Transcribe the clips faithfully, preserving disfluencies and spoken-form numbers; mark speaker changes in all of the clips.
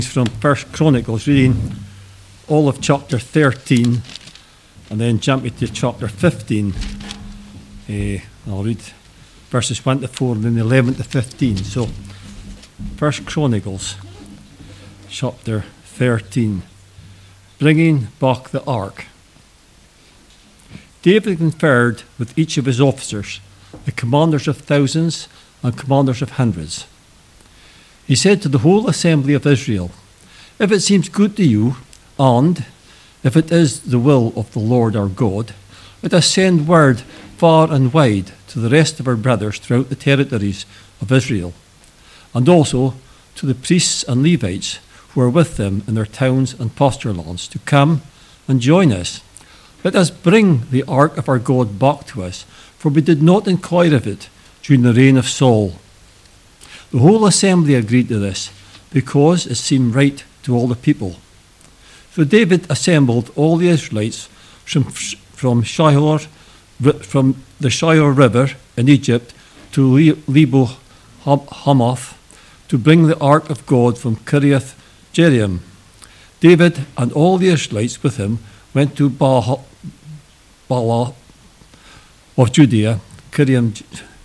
Speaker 1: From First Chronicles, reading all of chapter thirteen and then jumping to chapter fifteen. Uh, I'll read verses one to four and then eleven to fifteen. So, First Chronicles, chapter thirteen, bringing back the ark. David conferred with each of his officers, the commanders of thousands and commanders of hundreds. He said to the whole assembly of Israel, "If it seems good to you, and if it is the will of the Lord our God, let us send word far and wide to the rest of our brothers throughout the territories of Israel, and also to the priests and Levites who are with them in their towns and pasture lands, to come and join us. Let us bring the ark of our God back to us, for we did not inquire of it during the reign of Saul." The whole assembly agreed to this, because it seemed right to all the people. So David assembled all the Israelites from, from Shihor, from the Shihor River in Egypt to Lebo Hamath, to bring the ark of God from Kiriath Jearim. David and all the Israelites with him went to Baal of Judea, Kiriam.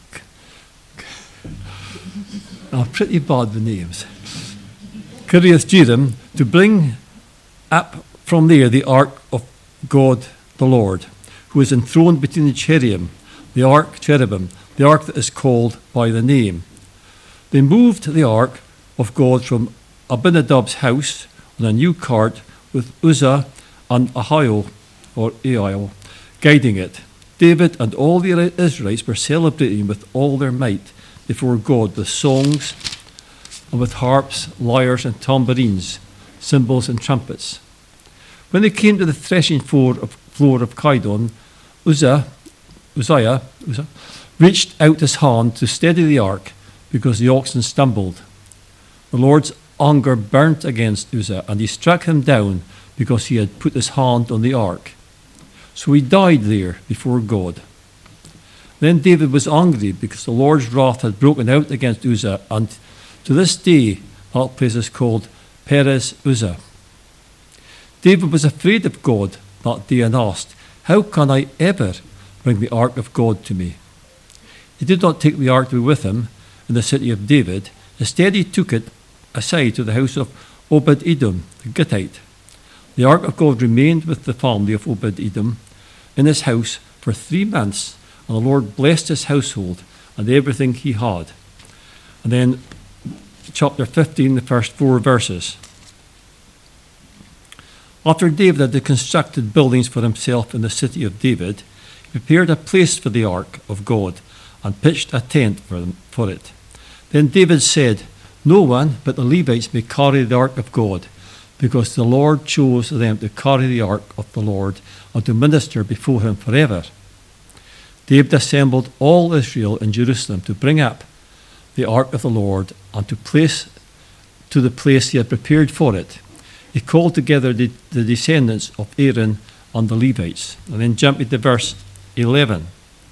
Speaker 1: Oh, pretty bad the names. Kiriath Jearim, to bring up from there the ark of God the Lord, who is enthroned between the cherubim, the ark cherubim, the ark that is called by the name. They moved the ark of God from Abinadab's house on a new cart with Uzzah and Ahio, or Ahio, guiding it. David and all the Israelites were celebrating with all their might before God with songs and with harps, lyres and tambourines, cymbals and trumpets. When they came to the threshing floor of, floor of Kidon, Uzzah, Uzziah, Uzzah reached out his hand to steady the ark because the oxen stumbled. The Lord's anger burnt against Uzzah, and he struck him down because he had put his hand on the ark. So he died there before God. Then David was angry because the Lord's wrath had broken out against Uzzah, and to this day that place is called Perez Uzzah. David was afraid of God that day and asked, "How can I ever bring the ark of God to me?" He did not take the ark to be with him in the city of David. Instead he took it aside to the house of Obed-Edom, the Gittite. The ark of God remained with the family of Obed-Edom in his house for three months, and the Lord blessed his household and everything he had. And then chapter fifteen, the first four verses. After David had constructed buildings for himself in the city of David, he prepared a place for the ark of God and pitched a tent for, them, for it. Then David said, "No one but the Levites may carry the ark of God, because the Lord chose them to carry the ark of the Lord and to minister before him forever." David assembled all Israel in Jerusalem to bring up the ark of the Lord and to place to the place he had prepared for it. He called together the, the descendants of Aaron and the Levites. And then jumping to verse eleven.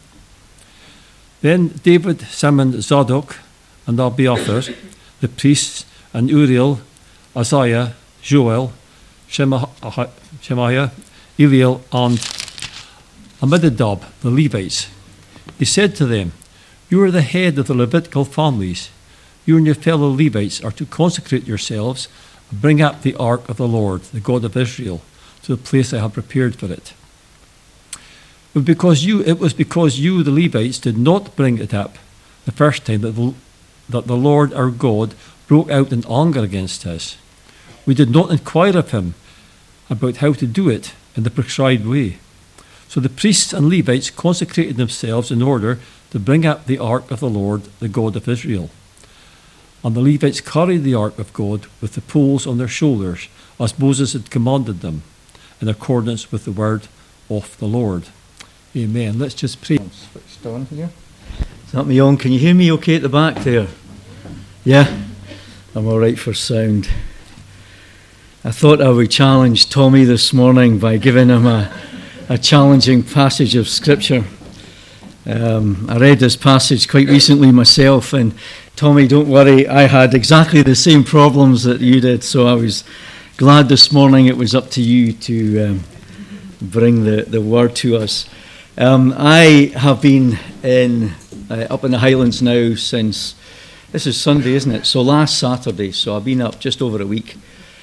Speaker 1: Then David summoned Zadok and Abiathar, the priests, and Uriel, Isaiah, Joel, Shemaiah, Eliel, and Amminadab, the Levites. He said to them, "You are the head of the Levitical families. You and your fellow Levites are to consecrate yourselves and bring up the ark of the Lord, the God of Israel, to the place I have prepared for it." But because you, it was because you, the Levites, did not bring it up the first time that the, that the Lord our God broke out in anger against us. We did not inquire of him about how to do it in the prescribed way. So the priests and Levites consecrated themselves in order to bring up the ark of the Lord, the God of Israel. And the Levites carried the ark of God with the poles on their shoulders, as Moses had commanded them, in accordance with the word of the Lord. Amen. Let's just pray.
Speaker 2: Switched on here. Is that me on? Can you hear me okay at the back there? Yeah? I'm all right for sound. I thought I would challenge Tommy this morning by giving him a, a challenging passage of Scripture. Um, I read this passage quite recently myself, and Tommy, don't worry, I had exactly the same problems that you did, so I was glad this morning it was up to you to um, bring the, the word to us. Um, I have been in uh, up in the Highlands now since, this is Sunday, isn't it? So last Saturday, so I've been up just over a week.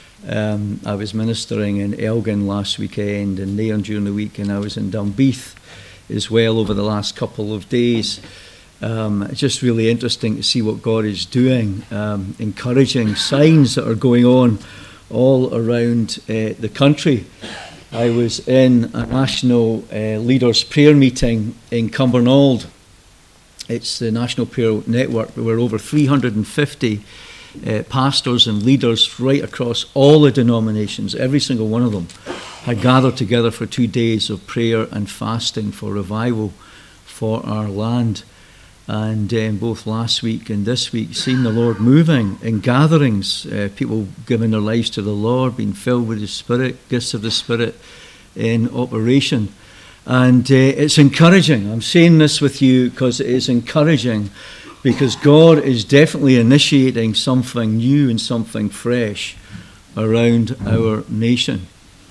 Speaker 2: Um, I was ministering in Elgin last weekend and Nairn during the week, and I was in Dunbeath as well over the last couple of days. Um, it's just really interesting to see what God is doing, um, encouraging signs that are going on all around uh, the country. I was in a national uh, leaders prayer meeting in Cumbernauld. It's the National Prayer Network. There were over three hundred fifty uh, pastors and leaders right across all the denominations. Every single one of them had gathered together for two days of prayer and fasting for revival for our land. And um, both last week and this week, seen the Lord moving in gatherings, uh, people giving their lives to the Lord, being filled with the Spirit, gifts of the Spirit in operation. And uh, it's encouraging. I'm saying this with you because it is encouraging, because God is definitely initiating something new and something fresh around our nation.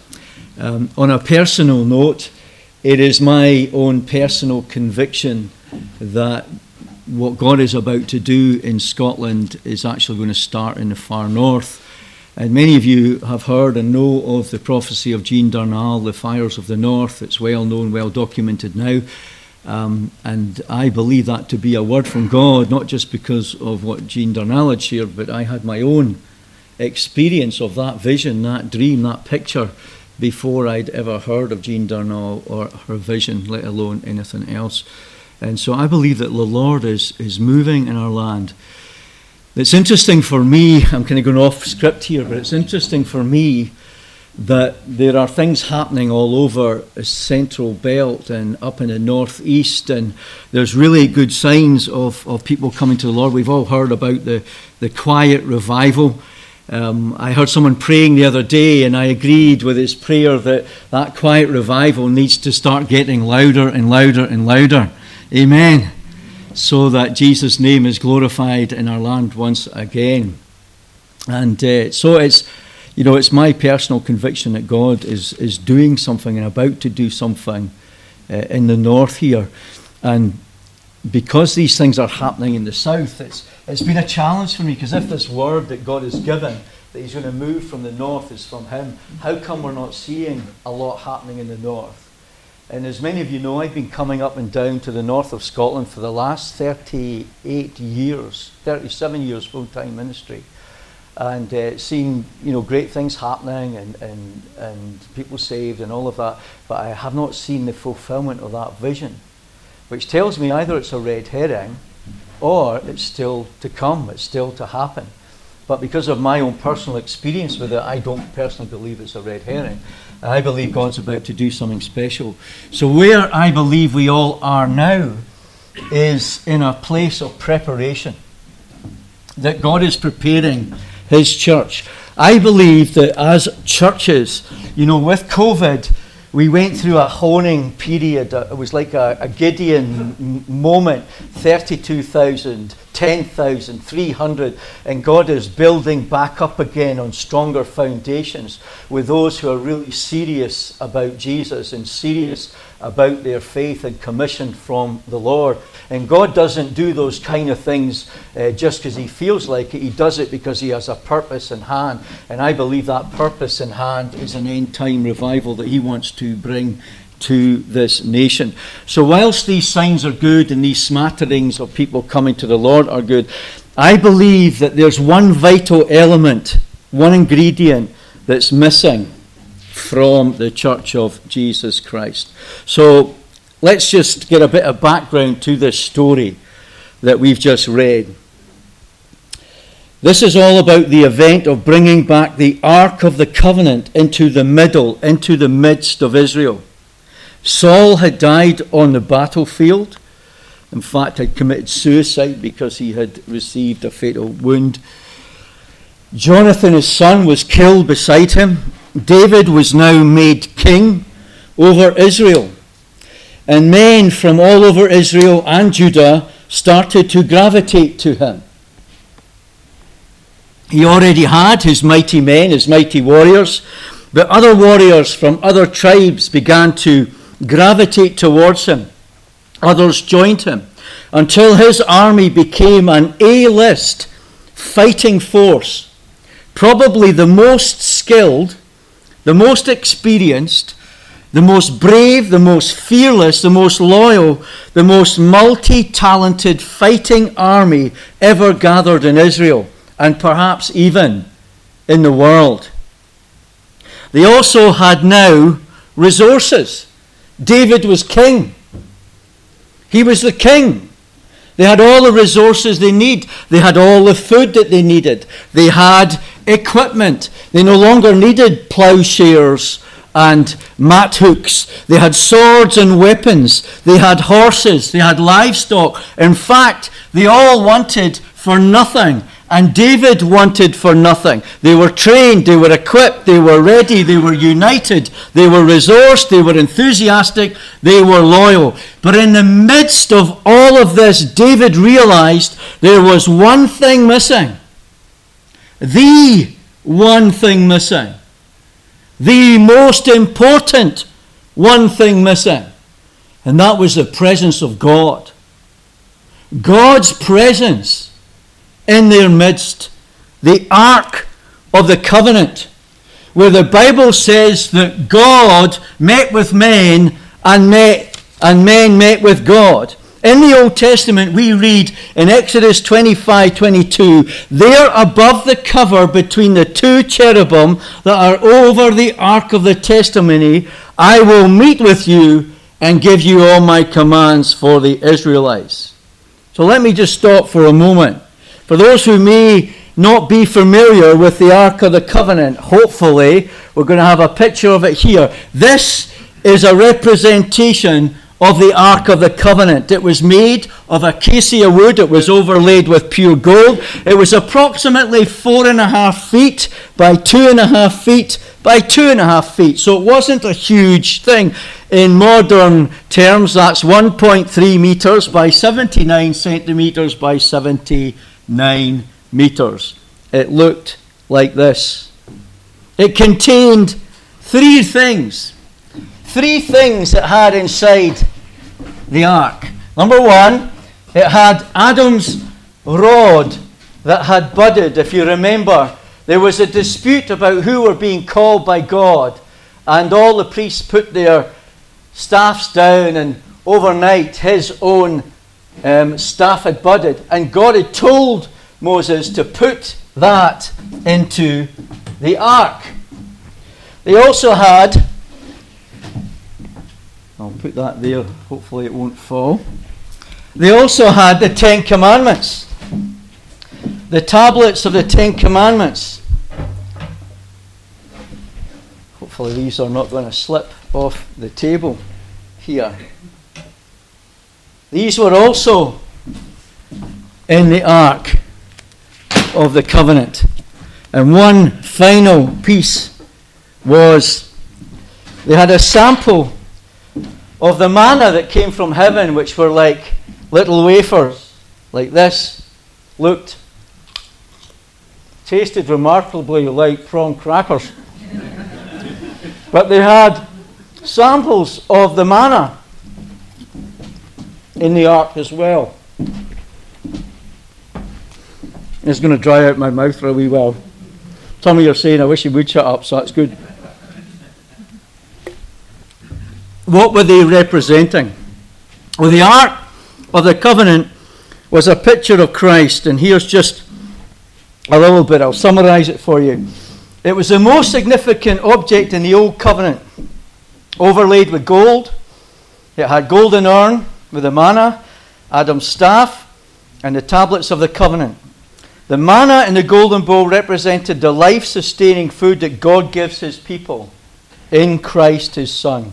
Speaker 2: Um, on a personal note, it is my own personal conviction that what God is about to do in Scotland is actually going to start in the far north. And many of you have heard and know of the prophecy of Jean Darnall, the fires of the north. It's well known, well documented now. Um, and I believe that to be a word from God, not just because of what Jean Darnall had shared, but I had my own experience of that vision, that dream, that picture, before I'd ever heard of Jean Darnall or her vision, let alone anything else. And so I believe that the Lord is, is moving in our land. It's interesting for me, I'm kind of going off script here, but it's interesting for me that there are things happening all over the central belt and up in the northeast, and there's really good signs of, of people coming to the Lord. We've all heard about the, the quiet revival. Um, I heard someone praying the other day, and I agreed with his prayer that that quiet revival needs to start getting louder and louder and louder. Amen. So that Jesus' name is glorified in our land once again. And uh, so it's, you know, it's my personal conviction that God is, is doing something and about to do something uh, in the north here. And because these things are happening in the south, it's it's been a challenge for me, because if this word that God has given, that he's going to move from the north, is from him, how come we're not seeing a lot happening in the north? And as many of you know, I've been coming up and down to the north of Scotland for the last thirty-eight years, thirty-seven years full-time ministry, and uh, seen, you know, great things happening and, and, and people saved and all of that, but I have not seen the fulfillment of that vision, which tells me either it's a red herring or it's still to come, it's still to happen. But because of my own personal experience with it, I don't personally believe it's a red herring. I believe God's about to do something special. So where I believe we all are now is in a place of preparation, that God is preparing his church. I believe that as churches, you know, with COVID, we went through a honing period. It was like a, a Gideon m- moment, thirty-two thousand, ten thousand, three hundred, and God is building back up again on stronger foundations with those who are really serious about Jesus and serious about their faith and commission from the Lord. And God doesn't do those kind of things uh, just because he feels like it. He does it because he has a purpose in hand. And I believe that purpose in hand is an end-time revival that he wants to bring to this nation. So whilst these signs are good and these smatterings of people coming to the Lord are good, I believe that there's one vital element, one ingredient that's missing from the Church of Jesus Christ. So let's just get a bit of background to this story that we've just read. This is all about the event of bringing back the Ark of the Covenant into the middle, into the midst of Israel. Saul had died on the battlefield. In fact, had committed suicide because he had received a fatal wound. Jonathan, his son, was killed beside him. David was now made king over Israel. And men from all over Israel and Judah started to gravitate to him. He already had his mighty men, his mighty warriors, but other warriors from other tribes began to gravitate towards him. Others joined him until his army became an A-list fighting force, probably the most skilled, the most experienced, the most brave, the most fearless, the most loyal, the most multi-talented fighting army ever gathered in Israel, and perhaps even in the world. They also had now resources. David was king. He was the king. They had all the resources they need. They had all the food that they needed. They had equipment. They no longer needed plowshares and mat hooks. They had swords and weapons. They had horses. They had livestock. In fact, they all wanted for nothing. And David wanted for nothing. They were trained, they were equipped, they were ready, they were united, they were resourced, they were enthusiastic, they were loyal. But in the midst of all of this, David realized there was one thing missing. The one thing missing. The most important one thing missing. And that was the presence of God. God's presence in their midst, the Ark of the Covenant, where the Bible says that God met with men and met and men met with God. In the Old Testament, we read in Exodus twenty-five twenty-two, there above the cover between the two cherubim that are over the Ark of the Testimony, I will meet with you and give you all my commands for the Israelites. So let me just stop for a moment. For those who may not be familiar with the Ark of the Covenant, hopefully we're going to have a picture of it here. This is a representation of the Ark of the Covenant. It was made of acacia wood. It was overlaid with pure gold. It was approximately four and a half feet by two and a half feet by two and a half feet. So it wasn't a huge thing. In modern terms, that's one point three meters by seventy-nine centimeters by seventy-nine meters. It looked like this. It contained three things. Three things it had inside the ark. Number one, it had Adam's rod that had budded. If you remember, there was a dispute about who were being called by God, and all the priests put their staffs down, and overnight his own um, staff had budded, and God had told Moses to put that into the ark. They also had, I'll put that there, hopefully it won't fall. They also had the Ten Commandments, the tablets of the Ten Commandments. Hopefully these are not going to slip off the table here. These were also in the Ark of the Covenant. And one final piece was they had a sample of the manna that came from heaven, which were like little wafers like this, looked, tasted remarkably like prawn crackers. But they had samples of the manna in the ark as well. It's going to dry out my mouth for a wee while. Some of you are saying, I wish you would shut up, so that's good. What were they representing? Well, the Ark of the Covenant was a picture of Christ, and here's just a little bit. I'll summarize it for you. It was the most significant object in the Old Covenant, overlaid with gold. It had golden urn with the manna, Adam's staff, and the tablets of the covenant. The manna in the golden bowl represented the life-sustaining food that God gives his people in Christ his Son.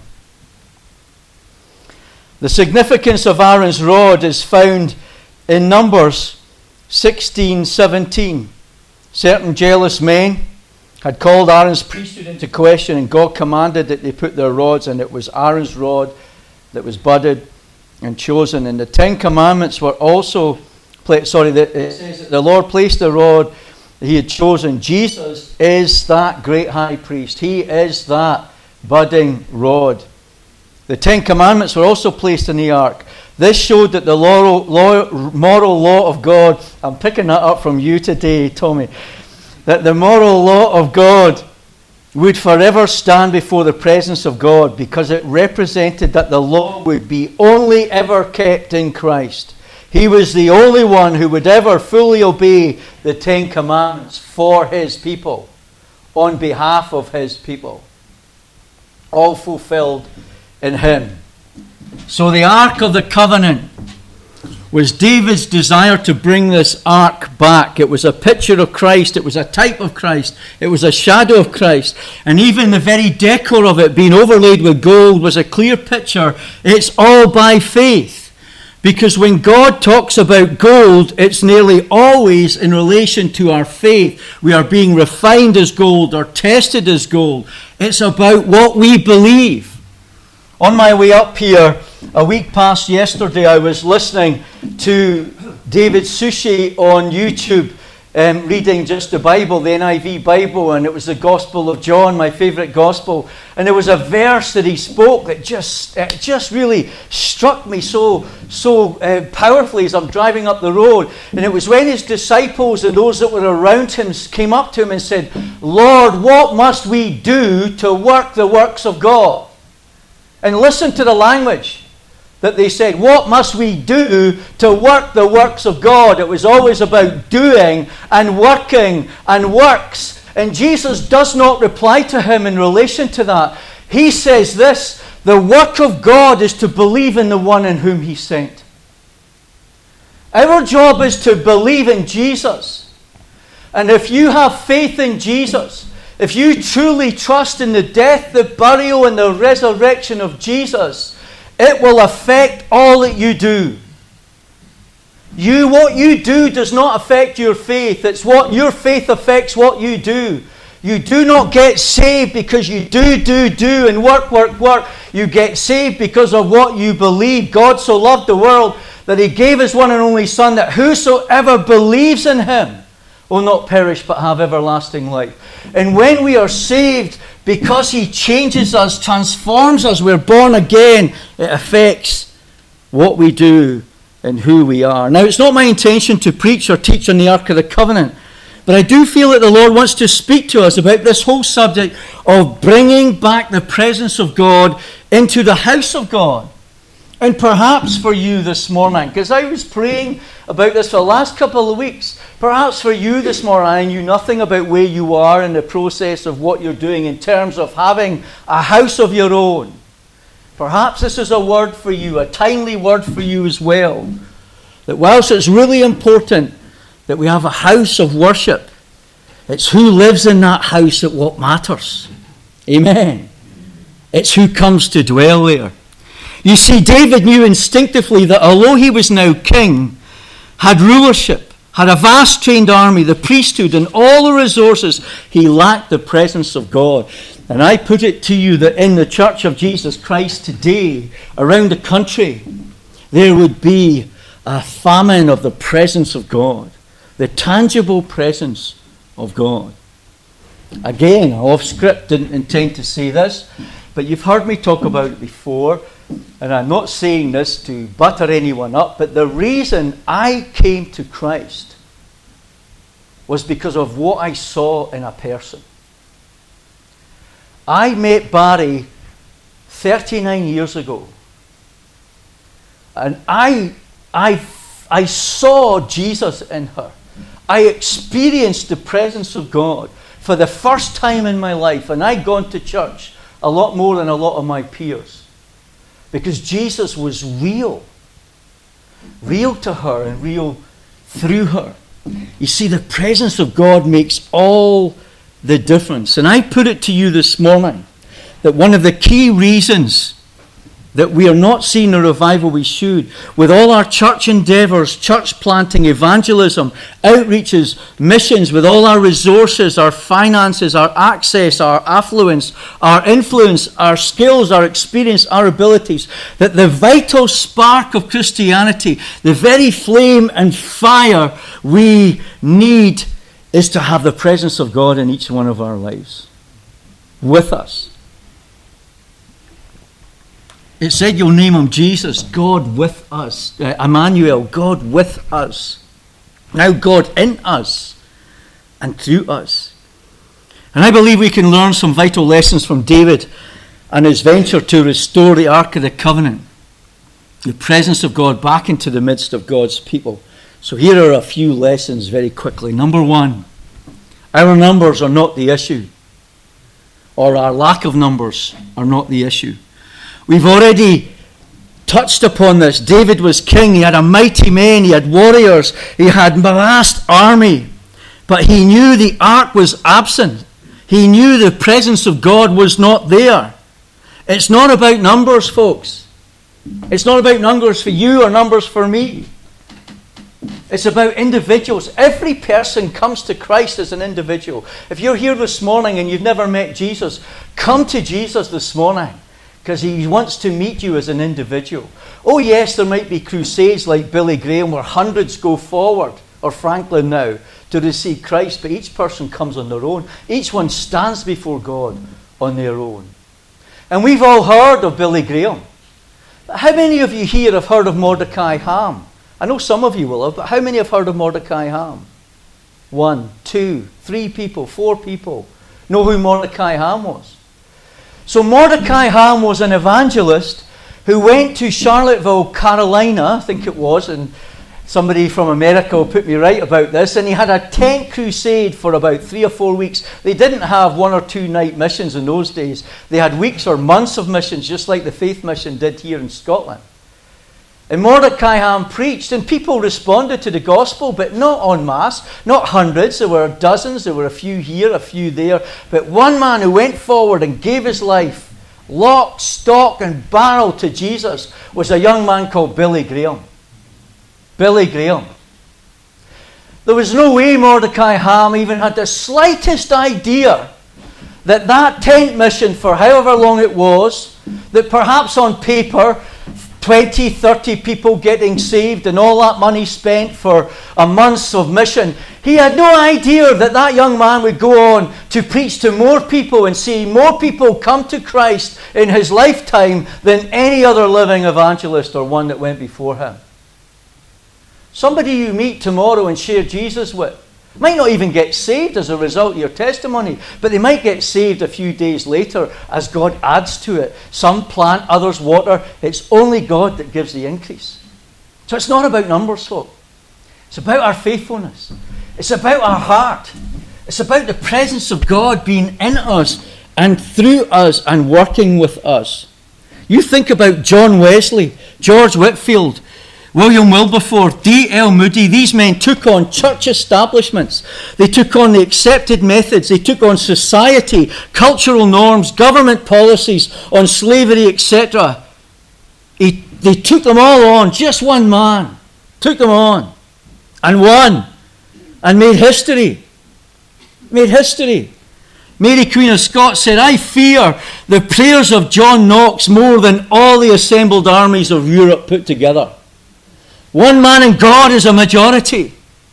Speaker 2: The significance of Aaron's rod is found in Numbers sixteen seventeen. Certain jealous men had called Aaron's priesthood into question, and God commanded that they put their rods, and it was Aaron's rod that was budded and chosen. And the Ten Commandments were also, sorry, the, it says that the Lord placed the rod he had chosen. Jesus is that great high priest. He is that budding rod. The Ten Commandments were also placed in the ark. This showed that the moral law, moral law of God, I'm picking that up from you today, Tommy, that the moral law of God would forever stand before the presence of God, because it represented that the law would be only ever kept in Christ. He was the only one who would ever fully obey the Ten Commandments for his people, on behalf of his people, all fulfilled in him. So the Ark of the Covenant was David's desire to bring this ark back. It was a picture of Christ. It was a type of Christ. It was a shadow of Christ. And even the very decor of it being overlaid with gold was a clear picture. It's all by faith. Because when God talks about gold, it's nearly always in relation to our faith. We are being refined as gold or tested as gold. It's about what we believe. On my way up here, a week past yesterday, I was listening to David Suchet on YouTube, um, reading just the Bible, the N I V Bible, and it was the Gospel of John, my favourite Gospel. And there was a verse that he spoke that just uh, just really struck me so, so uh, powerfully as I'm driving up the road. And it was when his disciples and those that were around him came up to him and said, "Lord, what must we do to work the works of God?" And listen to the language that they said. What must we do to work the works of God? It was always about doing and working and works. And Jesus does not reply to him in relation to that. He says this: the work of God is to believe in the one in whom he sent. Our job is to believe in Jesus. And if you have faith in Jesus, if you truly trust in the death, the burial, and the resurrection of Jesus, it will affect all that you do. You, what you do does not affect your faith. It's what your faith affects what you do. You do not get saved because you do, do, do, and work, work, work. You get saved because of what you believe. God so loved the world that he gave his one and only Son, that whosoever believes in him will not perish but have everlasting life. And when we are saved, because he changes us, transforms us, we're born again, it affects what we do and who we are. Now, it's not my intention to preach or teach on the Ark of the Covenant, but I do feel that the Lord wants to speak to us about this whole subject of bringing back the presence of God into the house of God. And perhaps for you this morning, because I was praying about this for the last couple of weeks, perhaps for you this morning, I knew nothing about where you are in the process of what you're doing in terms of having a house of your own. Perhaps this is a word for you, a timely word for you as well. That whilst it's really important that we have a house of worship, it's who lives in that house that what matters. Amen. It's who comes to dwell there. You see, David knew instinctively that although he was now king, had rulership, had a vast trained army, the priesthood, and all the resources, he lacked the presence of God. And I put it to you that in the Church of Jesus Christ today, around the country, there would be a famine of the presence of God, the tangible presence of God. Again, off script, didn't intend to say this, but you've heard me talk about it before. And I'm not saying this to butter anyone up, but the reason I came to Christ was because of what I saw in a person. I met Barry thirty-nine years ago. And I, I, I saw Jesus in her. I experienced the presence of God for the first time in my life. And I'd gone to church a lot more than a lot of my peers. Because Jesus was real. Real to her and real through her. You see, the presence of God makes all the difference. And I put it to you this morning that one of the key reasons that we are not seeing the revival we should, with all our church endeavours, church planting, evangelism, outreaches, missions, with all our resources, our finances, our access, our affluence, our influence, our skills, our experience, our abilities, that the vital spark of Christianity, the very flame and fire we need is to have the presence of God in each one of our lives, with us. It said you'll name him Jesus, God with us. Uh, Emmanuel, God with us. Now God in us and through us. And I believe we can learn some vital lessons from David and his venture to restore the Ark of the Covenant, the presence of God back into the midst of God's people. So here are a few lessons very quickly. Number one, our numbers are not the issue, or our lack of numbers are not the issue. We've already touched upon this. David was king. He had a mighty men. He had warriors. He had a vast army. But he knew the ark was absent. He knew the presence of God was not there. It's not about numbers, folks. It's not about numbers for you or numbers for me. It's about individuals. Every person comes to Christ as an individual. If you're here this morning and you've never met Jesus, come to Jesus this morning, because he wants to meet you as an individual. Oh yes, there might be crusades like Billy Graham where hundreds go forward, or Franklin now, to receive Christ, but each person comes on their own. Each one stands before God on their own. And we've all heard of Billy Graham. But how many of you here have heard of Mordecai Ham? I know some of you will have, but how many have heard of Mordecai Ham? One, two, three people, four people know who Mordecai Ham was. So Mordecai Ham was an evangelist who went to Charlottesville, Carolina, I think it was, and somebody from America will put me right about this, and he had a tent crusade for about three or four weeks. They didn't have one or two night missions in those days. They had weeks or months of missions, just like the Faith Mission did here in Scotland. And Mordecai Ham preached, and people responded to the gospel, but not en masse, not hundreds. There were dozens, there were a few here, a few there. But one man who went forward and gave his life, lock, stock, and barrel to Jesus, was a young man called Billy Graham. Billy Graham. There was no way Mordecai Ham even had the slightest idea that that tent mission, for however long it was, that perhaps on paper, twenty, thirty people getting saved and all that money spent for a month of mission. He had no idea that that young man would go on to preach to more people and see more people come to Christ in his lifetime than any other living evangelist or one that went before him. Somebody you meet tomorrow and share Jesus with might not even get saved as a result of your testimony, but they might get saved a few days later as God adds to it. Some plant, others water. It's only God that gives the increase. So it's not about numbers, folk. It's about our faithfulness. It's about our heart. It's about the presence of God being in us and through us and working with us. You think about John Wesley, George Whitefield, William Wilberforce, D L Moody. These men took on church establishments. They took on the accepted methods. They took on society, cultural norms, government policies on slavery, et cetera. They took them all on. Just one man took them on and won and made history. Made history. Mary Queen of Scots said, "I fear the prayers of John Knox more than all the assembled armies of Europe put together." One man in God is a majority.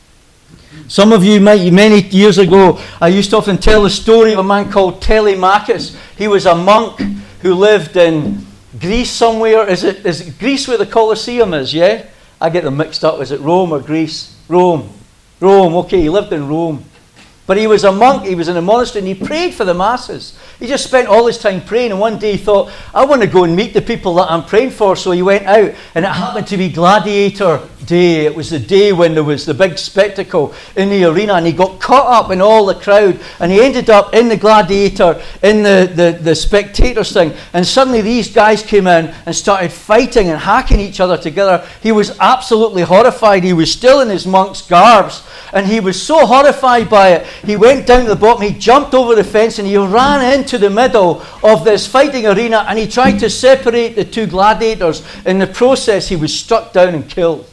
Speaker 2: Some of you might, many years ago, I used to often tell the story of a man called Telemachus. He was a monk who lived in Greece somewhere. Is it, is it Greece where the Colosseum is, yeah? I get them mixed up. Is it Rome or Greece? Rome. Rome, okay, he lived in Rome. But he was a monk, he was in a monastery, and he prayed for the masses. He just spent all his time praying, and one day he thought, I want to go and meet the people that I'm praying for. So he went out, and it happened to be Gladiator Day. It was the day when there was the big spectacle in the arena, and he got caught up in all the crowd, and he ended up in the Gladiator, in the, the, the spectators thing, and suddenly these guys came in and started fighting and hacking each other together. He was absolutely horrified. He was still in his monk's garbs, and he was so horrified by it, he went down to the bottom, he jumped over the fence, and he ran into the middle of this fighting arena, and he tried to separate the two gladiators. In the process, he was struck down and killed.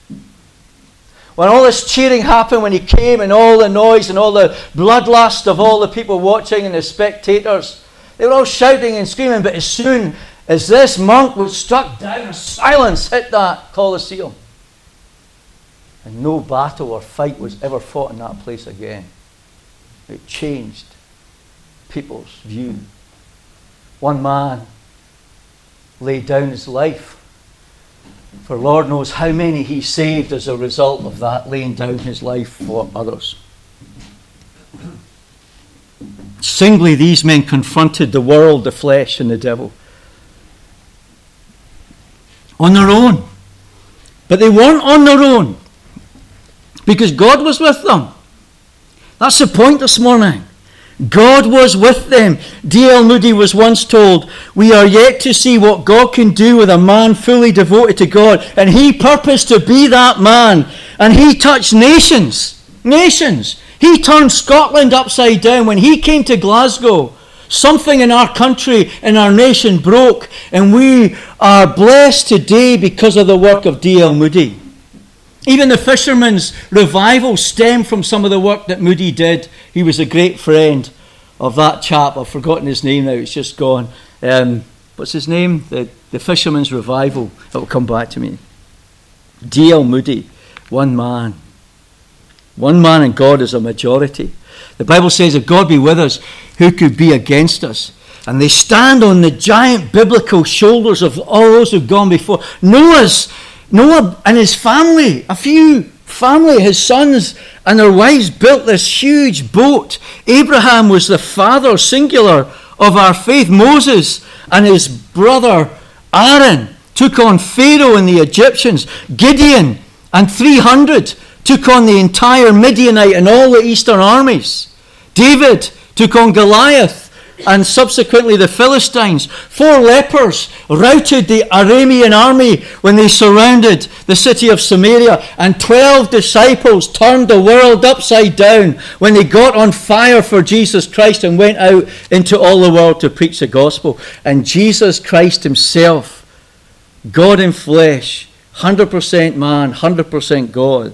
Speaker 2: When all this cheering happened, when he came, and all the noise and all the bloodlust of all the people watching and the spectators, they were all shouting and screaming, but as soon as this monk was struck down, silence hit that Colosseum. And no battle or fight was ever fought in that place again. It changed people's view. One man laid down his life, for Lord knows how many he saved as a result of that, laying down his life for others. Singly, these men confronted the world, the flesh, and the devil on their own. But they weren't on their own, because God was with them. That's the point this morning. God was with them. D L Moody was once told, "We are yet to see what God can do with a man fully devoted to God." And he purposed to be that man. And he touched nations. Nations. He turned Scotland upside down. When he came to Glasgow, something in our country, in our nation broke. And we are blessed today because of the work of D L Moody. Even the fishermen's revival stemmed from some of the work that Moody did. He was a great friend of that chap. I've forgotten his name now. It's just gone. Um, what's his name? The, the fishermen's revival. It will come back to me. D L Moody. One man. One man and God is a majority. The Bible says, if God be with us, who could be against us? And they stand on the giant biblical shoulders of all those who've gone before. Noah's Noah and his family, a few family, his sons and their wives built this huge boat. Abraham was the father, singular, of our faith. Moses and his brother Aaron took on Pharaoh and the Egyptians. Gideon and three hundred took on the entire Midianite and all the eastern armies. David took on Goliath and subsequently the Philistines. Four lepers routed the Aramean army when they surrounded the city of Samaria. And twelve disciples turned the world upside down when they got on fire for Jesus Christ and went out into all the world to preach the gospel. And Jesus Christ himself, God in flesh, one hundred percent man, one hundred percent God,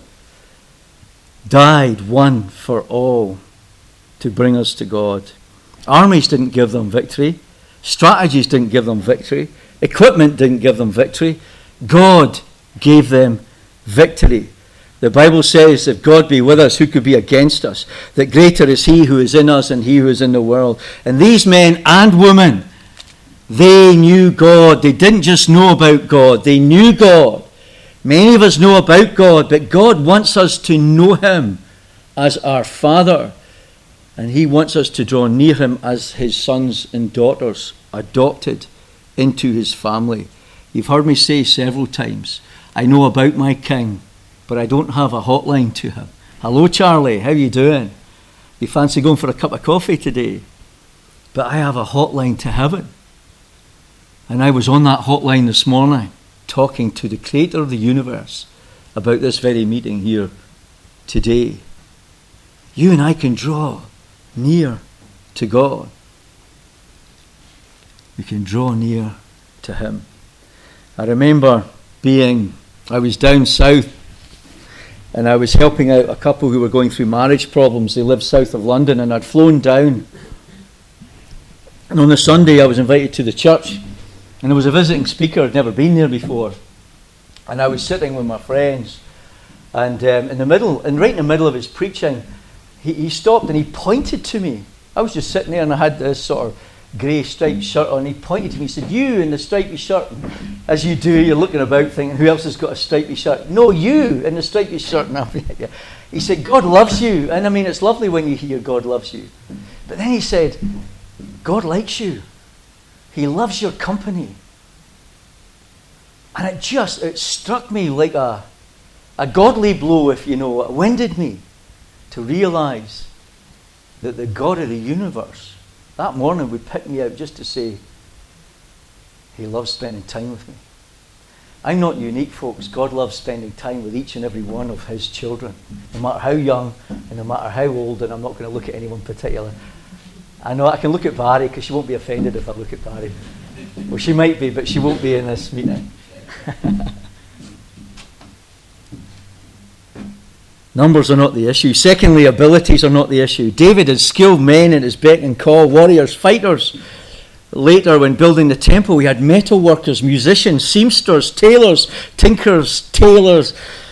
Speaker 2: died one for all to bring us to God. Armies didn't give them victory. Strategies didn't give them victory. Equipment didn't give them victory. God gave them victory. The Bible says, if God be with us, who could be against us? That greater is he who is in us than he who is in the world. And these men and women, they knew God. They didn't just know about God. They knew God. Many of us know about God, but God wants us to know him as our Father. And he wants us to draw near him as his sons and daughters, adopted into his family. You've heard me say several times, I know about my King, but I don't have a hotline to him. Hello, Charlie, how you doing? You fancy going for a cup of coffee today? But I have a hotline to heaven. And I was on that hotline this morning, talking to the creator of the universe about this very meeting here today. You and I can draw near to God. We can draw near to him. I remember being, I was down south and I was helping out a couple who were going through marriage problems. They lived south of London, and I'd flown down. And on the Sunday I was invited to the church, and there was a visiting speaker. I'd never been there before. And I was sitting with my friends, and um, in the middle, and right in the middle of his preaching, He, he stopped and he pointed to me. I was just sitting there and I had this sort of grey striped shirt on. He pointed to me. He said, "You in the stripy shirt." As you do, you're looking about thinking, who else has got a stripy shirt? "No, you in the stripy shirt." And he said, "God loves you." And I mean, it's lovely when you hear God loves you. But then he said, "God likes you. He loves your company." And it just, it struck me like a, a godly blow, if you know. It winded me to realize that the God of the universe that morning would pick me out just to say, he loves spending time with me. I'm not unique, folks. God loves spending time with each and every one of his children, no matter how young and no matter how old. And I'm not going to look at anyone particular. I know I can look at Barry, because she won't be offended if I look at Barry. Well, she might be, but she won't be in this meeting. Numbers are not the issue. Secondly, abilities are not the issue. David had skilled men at his beck and call, warriors, fighters. Later, when building the temple, we had metal workers, musicians, seamsters, tailors, tinkers, tailors,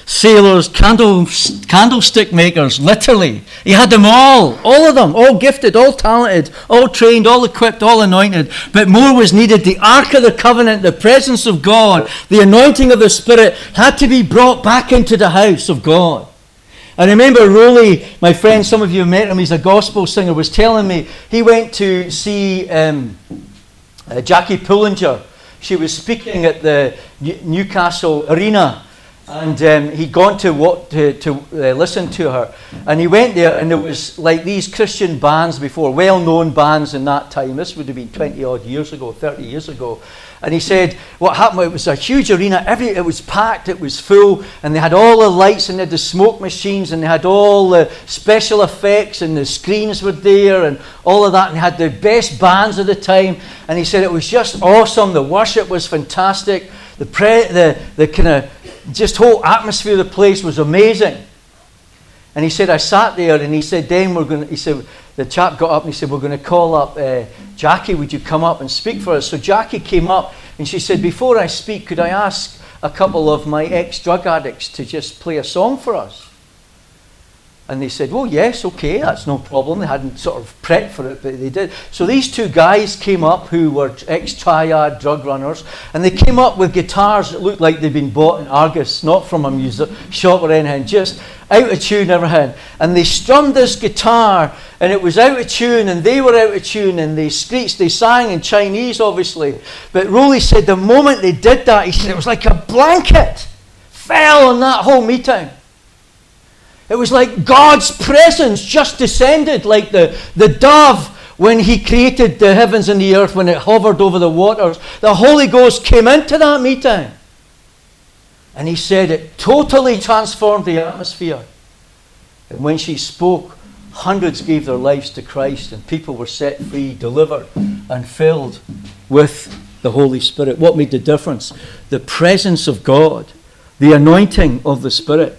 Speaker 2: sailors, candle, candlestick makers, literally. He had them all, all of them, all gifted, all talented, all trained, all equipped, all anointed. But more was needed. The Ark of the Covenant, the presence of God, the anointing of the Spirit had to be brought back into the house of God. I remember Rolly, my friend, some of you met him, he's a gospel singer, was telling me he went to see um, uh, Jackie Pullinger. She was speaking at the Newcastle Arena, and um, he'd gone to what to, to uh, listen to her. And he went there, and there was like these Christian bands before, well-known bands in that time. This would have been twenty-odd years ago, thirty years ago. And he said, what happened, it was a huge arena, every it was packed, it was full, and they had all the lights, and they had the smoke machines, and they had all the special effects, and the screens were there, and all of that, and they had the best bands of the time. And he said it was just awesome, the worship was fantastic, the pre- the, the kind of just whole atmosphere of the place was amazing. And he said, I sat there, and he said, then we're going to, he said, the chap got up and he said, we're going to call up uh, Jackie, would you come up and speak for us? So Jackie came up and she said, before I speak, could I ask a couple of my ex-drug addicts to just play a song for us? And they said, well, yes, okay, that's no problem. They hadn't sort of prepped for it, but they did. So these two guys came up who were ex-triad drug runners, and they came up with guitars that looked like they'd been bought in Argos, not from a music shop or anything, just out of tune, everything. And they strummed this guitar, and it was out of tune, and they were out of tune, and they screeched, they sang in Chinese, obviously. But Rolly said the moment they did that, he said it was like a blanket fell on that whole meeting. It was like God's presence just descended like the, the dove when he created the heavens and the earth, when it hovered over the waters. The Holy Ghost came into that meeting. And he said it totally transformed the atmosphere. And when she spoke, hundreds gave their lives to Christ, and people were set free, delivered, and filled with the Holy Spirit. What made the difference? The presence of God, the anointing of the Spirit.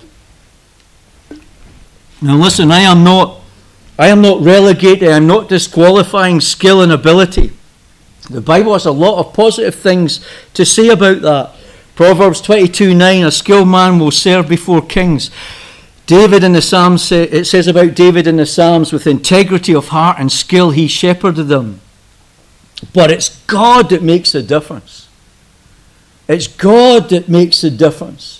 Speaker 2: Now listen, I am not I am not relegating, I'm not disqualifying skill and ability. The Bible has a lot of positive things to say about that. Proverbs twenty-two nine, a skilled man will serve before kings. David in the Psalms, it says about David in the Psalms, with integrity of heart and skill he shepherded them. But it's God that makes the difference. It's God that makes the difference.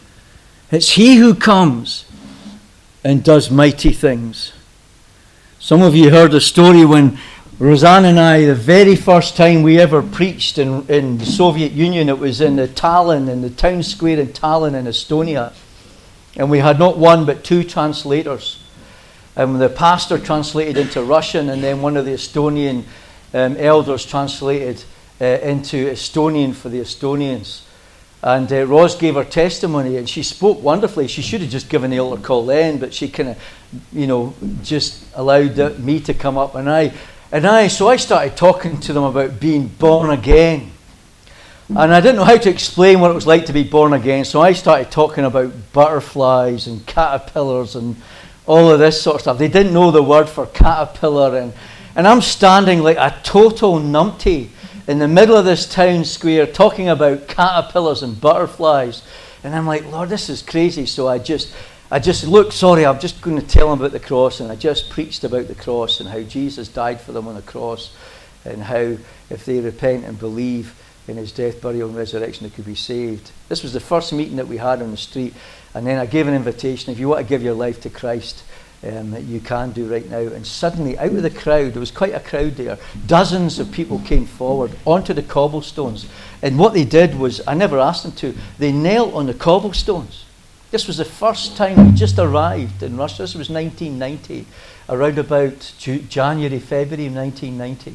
Speaker 2: It's He who comes and does mighty things. Some of you heard a story when Roseanne and I, the very first time we ever preached in, in the Soviet Union, it was in the Tallinn, in the town square in Tallinn in Estonia. And we had not one but two translators. And the pastor translated into Russian, and then one of the Estonian um, elders translated uh, into Estonian for the Estonians. And uh, Ros gave her testimony, and she spoke wonderfully. She should have just given the altar call then, but she kind of, you know, just allowed uh, me to come up. And I, and I, so I started talking to them about being born again. And I didn't know how to explain what it was like to be born again, so I started talking about butterflies and caterpillars and all of this sort of stuff. They didn't know the word for caterpillar, and, and I'm standing like a total numpty in the middle of this town square talking about caterpillars and butterflies. And I'm like, Lord, this is crazy. So I just I just looked, sorry, I'm just going to tell them about the cross. And I just preached about the cross and how Jesus died for them on the cross, and how if they repent and believe in his death, burial, and resurrection, they could be saved. This was the first meeting that we had on the street. And then I gave an invitation, if you want to give your life to Christ, Um, that you can do right now. And suddenly out of the crowd, there was quite a crowd there, dozens of people came forward onto the cobblestones, and what they did was, I never asked them to, they knelt on the cobblestones. This was the first time we just arrived in Russia. This was nineteen ninety, around about January, February nineteen ninety,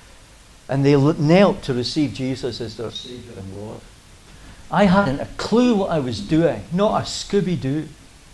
Speaker 2: and they knelt to receive Jesus as their Saviour and Lord. I hadn't a clue what I was doing, not a Scooby-Doo.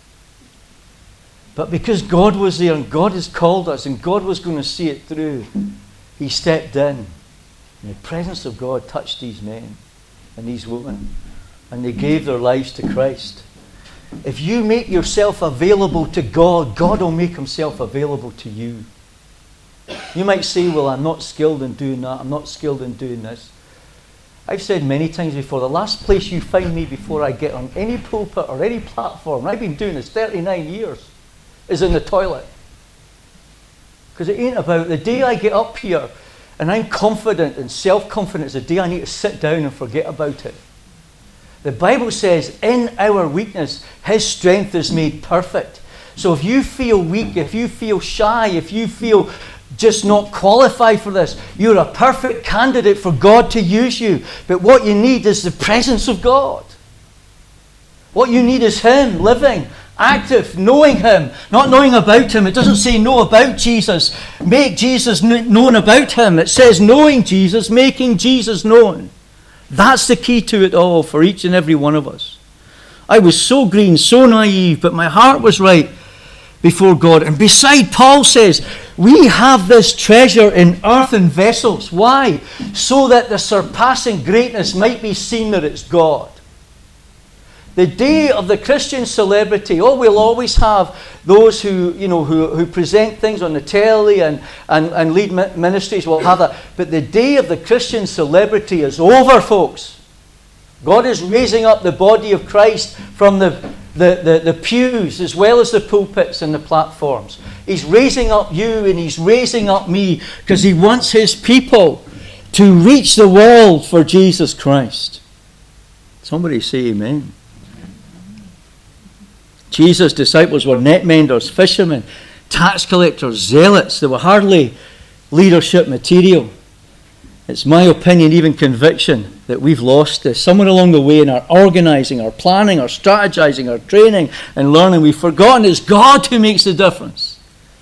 Speaker 2: But because God was there and God has called us and God was going to see it through, he stepped in. And the presence of God touched these men and these women, and they gave their lives to Christ. If you make yourself available to God, God will make himself available to you. You might say, well, I'm not skilled in doing that. I'm not skilled in doing this. I've said many times before, the last place you find me before I get on any pulpit or any platform, and I've been doing this thirty-nine years, is in the toilet. Because it ain't about the day I get up here and I'm confident and self-confident is the day I need to sit down and forget about it. The Bible says, in our weakness, His strength is made perfect. So if you feel weak, if you feel shy, if you feel just not qualified for this, you're a perfect candidate for God to use you. But what you need is the presence of God. What you need is Him living, active, knowing Him, not knowing about Him. It doesn't say know about Jesus, make Jesus known about Him. It says knowing Jesus, making Jesus known. That's the key to it all for each and every one of us. I was so green, so naive, but my heart was right before God. And beside, Paul says, we have this treasure in earthen vessels. Why? So that the surpassing greatness might be seen that it's God. The day of the Christian celebrity, oh, we'll always have those who, you know, who, who present things on the telly and, and, and lead ministries will have that. But the day of the Christian celebrity is over, folks. God is raising up the body of Christ from the, the, the, the pews as well as the pulpits and the platforms. He's raising up you and He's raising up me because He wants His people to reach the world for Jesus Christ. Somebody say amen. Jesus' disciples were net menders, fishermen, tax collectors, zealots. They were hardly leadership material. It's my opinion, even conviction, that we've lost this. Somewhere along the way in our organising, our planning, our strategizing, our training and learning, we've forgotten it's God who makes the difference.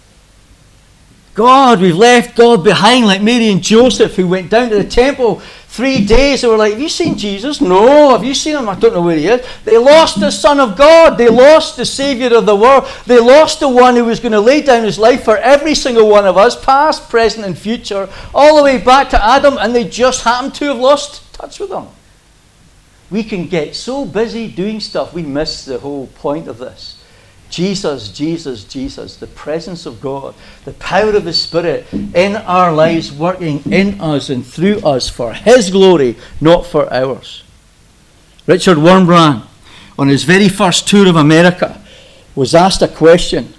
Speaker 2: God, we've left God behind like Mary and Joseph who went down to the temple three days. They were like, have you seen Jesus? No. Have you seen Him? I don't know where He is. They lost the Son of God. They lost the Saviour of the world. They lost the one who was going to lay down His life for every single one of us, past, present and future, all the way back to Adam, and they just happened to have lost touch with Him. We can get so busy doing stuff, we miss the whole point of this. Jesus, Jesus, Jesus, the presence of God, the power of the Spirit in our lives, working in us and through us for His glory, not for ours. Richard Wurmbrand, on his very first tour of America, was asked a question.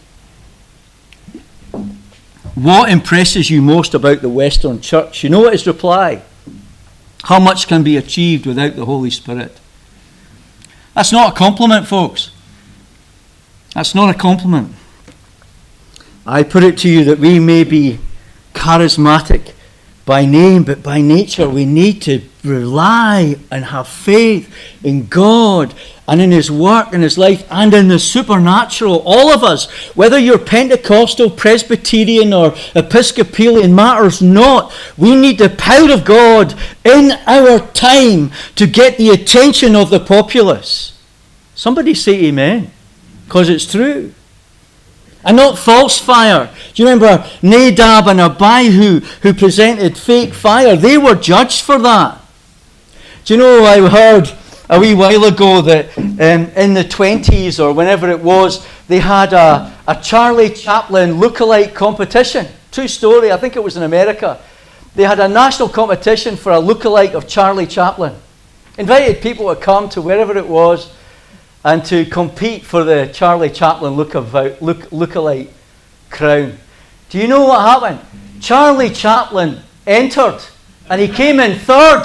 Speaker 2: What impresses you most about the Western Church? You know what his reply? How much can be achieved without the Holy Spirit? That's not a compliment, folks. That's not a compliment. I put it to you that we may be charismatic by name, but by nature we need to rely and have faith in God and in His work in His life and in the supernatural. All of us, whether you're Pentecostal, Presbyterian or Episcopalian, matters not. We need the power of God in our time to get the attention of the populace. Somebody say amen. Because it's true. And not false fire. Do you remember Nadab and Abihu who presented fake fire? They were judged for that. Do you know, I heard a wee while ago that um, in the twenties or whenever it was, they had a, a Charlie Chaplin lookalike competition. True story, I think it was in America. They had a national competition for a lookalike of Charlie Chaplin. Invited people to come to wherever it was and to compete for the Charlie Chaplin look about, look, lookalike crown. Do you know what happened? Charlie Chaplin entered and he came in third.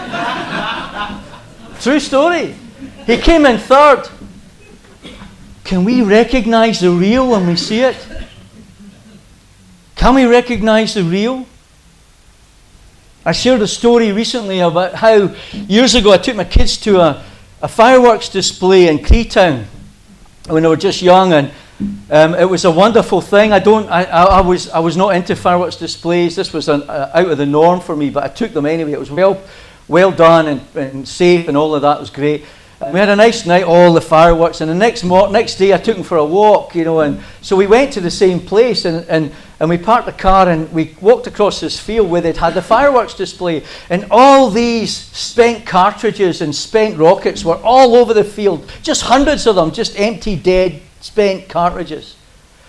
Speaker 2: True story. He came in third. Can we recognize the real when we see it? Can we recognize the real? I shared a story recently about how years ago I took my kids to a a fireworks display in Creetown when they were just young, and um, it was a wonderful thing. I don't, I, I, I was, I was not into fireworks displays. This was an, uh, out of the norm for me, but I took them anyway. It was well, well done and, and safe, and all of that was great. And we had a nice night, all the fireworks, and the next mo- next day I took them for a walk, you know, and so we went to the same place, and, and, and we parked the car, and we walked across this field where they'd had the fireworks display, and all these spent cartridges and spent rockets were all over the field, just hundreds of them, just empty, dead, spent cartridges.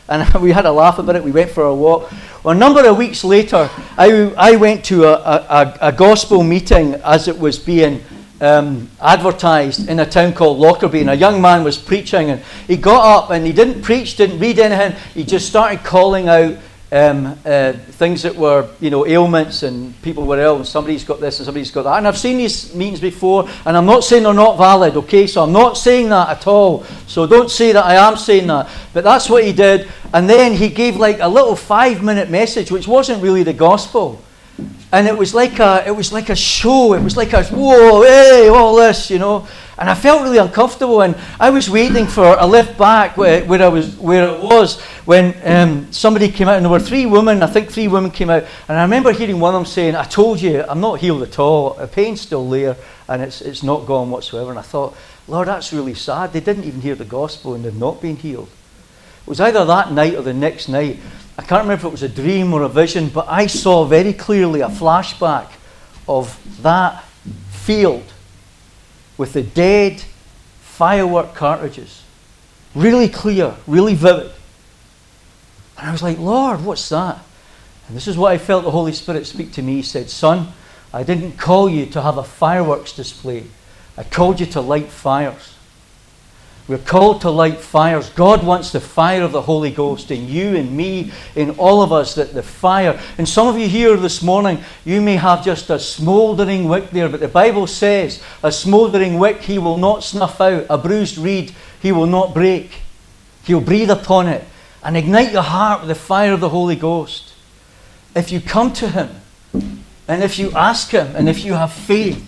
Speaker 2: And we had a laugh about it. We went for a walk. Well, a number of weeks later, I, I went to a, a, a gospel meeting as it was being um, advertised in a town called Lockerbie. And a young man was preaching. And he got up and he didn't preach, didn't read anything. He just started calling out Um, uh, things that were, you know, ailments, and people were ill, and somebody's got this and somebody's got that. And I've seen these meetings before, and I'm not saying they're not valid, okay? So I'm not saying that at all. So don't say that I am saying that. But that's what he did. And then he gave like a little five-minute message, which wasn't really the gospel. And it was like a, it was like a show. It was like a, whoa, hey, all this, you know. And I felt really uncomfortable, and I was waiting for a lift back where, where I was, where it was, when um, somebody came out, and there were three women. I think three women came out, and I remember hearing one of them saying, "I told you, I'm not healed at all. The pain's still there, and it's it's not gone whatsoever." And I thought, Lord, that's really sad. They didn't even hear the gospel, and they've not been healed. It was either that night or the next night. I can't remember if it was a dream or a vision, but I saw very clearly a flashback of that field with the dead firework cartridges. Really clear, really vivid. And I was like, Lord, what's that? And this is what I felt the Holy Spirit speak to me. He said, son, I didn't call you to have a fireworks display. I called you to light fires. We're called to light fires. God wants the fire of the Holy Ghost in you and me, in all of us, that the fire. And some of you here this morning, you may have just a smouldering wick there, but the Bible says a smouldering wick he will not snuff out. A bruised reed he will not break. He'll breathe upon it and ignite your heart with the fire of the Holy Ghost. If you come to him, and if you ask him, and if you have faith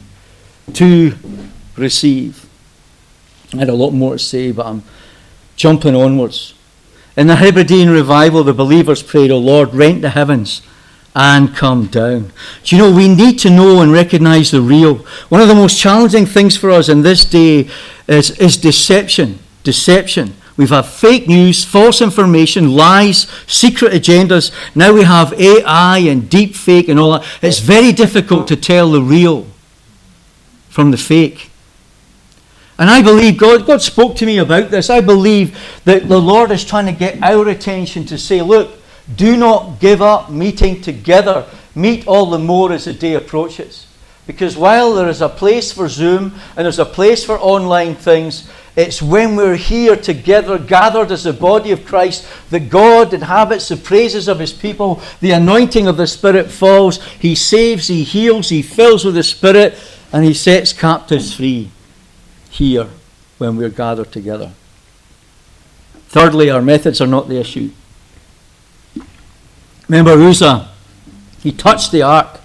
Speaker 2: to receive. I had a lot more to say, but I'm jumping onwards. In the Hebridean revival, the believers prayed, "O Lord, rent the heavens and come down." Do you know, we need to know and recognize the real. One of the most challenging things for us in this day is, is deception. Deception. We've had fake news, false information, lies, secret agendas. Now we have A I and deep fake and all that. It's very difficult to tell the real from the fake. And I believe God, God spoke to me about this. I believe that the Lord is trying to get our attention to say, look, do not give up meeting together. Meet all the more as the day approaches. Because while there is a place for Zoom and there's a place for online things, it's when we're here together, gathered as the body of Christ, that God inhabits the praises of his people. The anointing of the Spirit falls. He saves, he heals, he fills with the Spirit, and he sets captives free. Here, when we're gathered together. Thirdly, our methods are not the issue. Remember Uzzah, he touched the ark.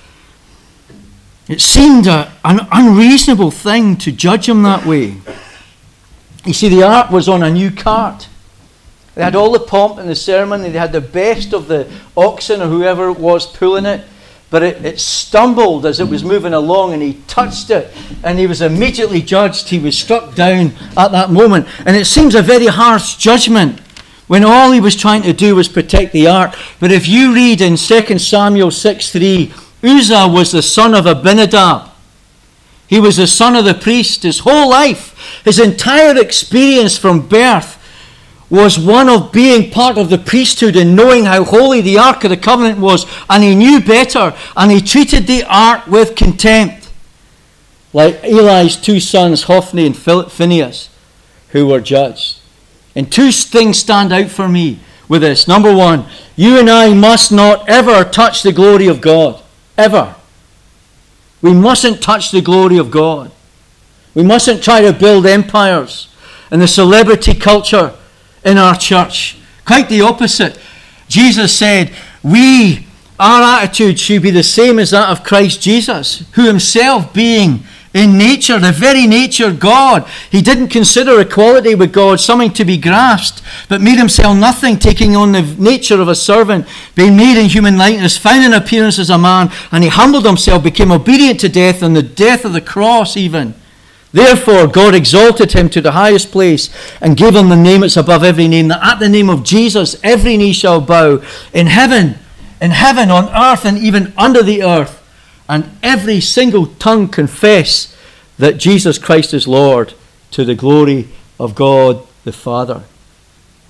Speaker 2: It seemed a, an unreasonable thing to judge him that way. You see, the ark was on a new cart. They had all the pomp and the ceremony. They had the best of the oxen or whoever it was pulling it. But it, it stumbled as it was moving along, and he touched it, and he was immediately judged. He was struck down at that moment. And it seems a very harsh judgment when all he was trying to do was protect the ark. But if you read in Second Samuel six three, Uzzah was the son of Abinadab. He was the son of the priest. His whole life, his entire experience from birth, was one of being part of the priesthood and knowing how holy the Ark of the Covenant was, and he knew better, and he treated the Ark with contempt. Like Eli's two sons, Hophni and Phinehas, who were judged. And two things stand out for me with this. Number one, you and I must not ever touch the glory of God. Ever. We mustn't touch the glory of God. We mustn't try to build empires and the celebrity culture in our church. Quite the opposite. Jesus said, we, our attitude should be the same as that of Christ Jesus, who himself being in nature, the very nature God, he didn't consider equality with God something to be grasped, but made himself nothing, taking on the nature of a servant, being made in human likeness, found in appearance as a man, and he humbled himself, became obedient to death, and the death of the cross even. Therefore, God exalted him to the highest place and gave him the name that's above every name, that at the name of Jesus every knee shall bow in heaven, in heaven, on earth, and even under the earth, and every single tongue confess that Jesus Christ is Lord, to the glory of God the Father.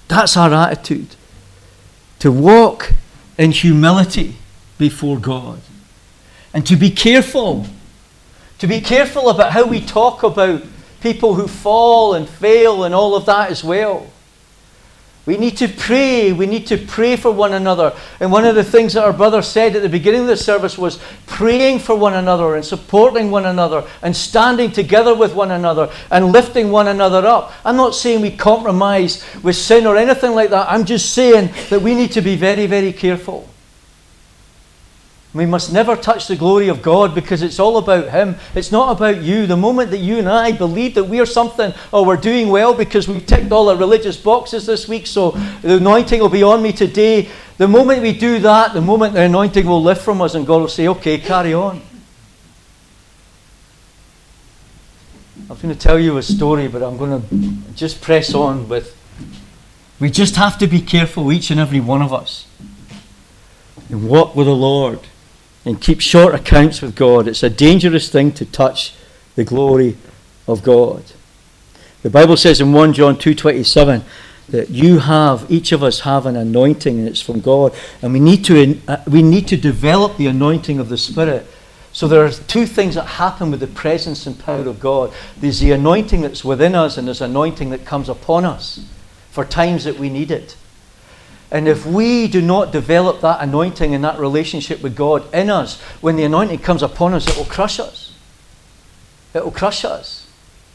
Speaker 2: That's our attitude. To walk in humility before God. And to be careful. To be careful about how we talk about people who fall and fail and all of that as well. We need to pray. We need to pray for one another. And one of the things that our brother said at the beginning of the service was praying for one another and supporting one another and standing together with one another and lifting one another up. I'm not saying we compromise with sin or anything like that. I'm just saying that we need to be very, very careful. We must never touch the glory of God because it's all about Him. It's not about you. The moment that you and I believe that we're something or we're doing well because we've ticked all our religious boxes this week, so the anointing will be on me today. The moment we do that, the moment the anointing will lift from us and God will say, okay, carry on. I'm going to tell you a story, but I'm going to just press on with, we just have to be careful, each and every one of us, and walk with the Lord. And keep short accounts with God. It's a dangerous thing to touch the glory of God. The Bible says in First John two twenty-seven that you have, each of us have an anointing and it's from God. And we need to uh, we need to develop the anointing of the Spirit. So there are two things that happen with the presence and power of God. There's the anointing that's within us and there's anointing that comes upon us for times that we need it. And if we do not develop that anointing and that relationship with God in us, when the anointing comes upon us, it will crush us. It will crush us.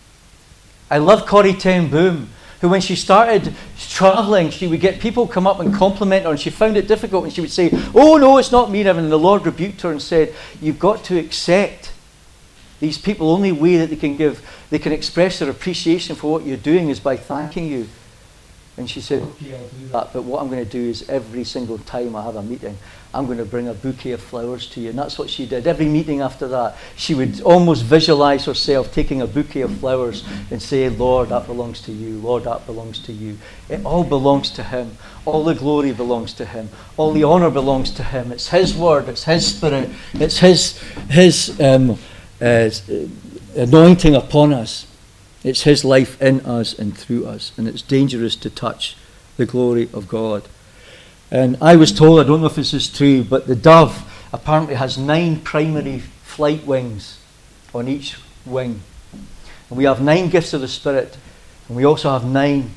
Speaker 2: I love Corrie ten Boom, who when she started traveling, she would get people come up and compliment her, and she found it difficult, and she would say, oh no, it's not me, and the Lord rebuked her and said, you've got to accept these people. The only way that they can give, they can express their appreciation for what you're doing is by thanking you. And she said, okay, I'll do that, but what I'm going to do is every single time I have a meeting, I'm going to bring a bouquet of flowers to you. And that's what she did. Every meeting after that, she would almost visualize herself taking a bouquet of flowers and say, Lord, that belongs to you. Lord, that belongs to you. It all belongs to Him. All the glory belongs to Him. All the honor belongs to Him. It's His word. It's His Spirit. It's His, his um, uh, anointing upon us. It's His life in us and through us. And it's dangerous to touch the glory of God. And I was told, I don't know if this is true, but the dove apparently has nine primary flight wings on each wing. And we have nine gifts of the Spirit. And we also have nine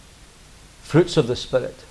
Speaker 2: fruits of the Spirit.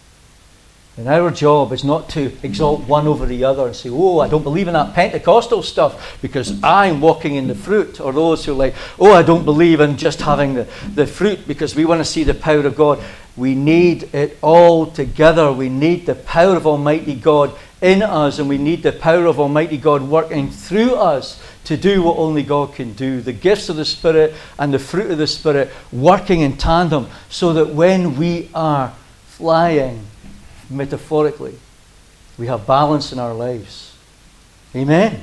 Speaker 2: And our job is not to exalt one over the other and say, oh, I don't believe in that Pentecostal stuff because I'm walking in the fruit. Or those who are like, oh, I don't believe in just having the, the fruit because we want to see the power of God. We need it all together. We need the power of Almighty God in us, and we need the power of Almighty God working through us to do what only God can do. The gifts of the Spirit and the fruit of the Spirit working in tandem so that when we are flying, metaphorically, we have balance in our lives. Amen.